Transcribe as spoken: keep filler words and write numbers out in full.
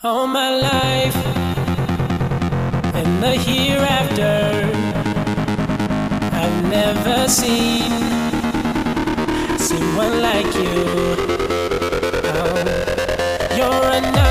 All my life and the hereafter, I've never seen seen one like you. Oh, you're enough.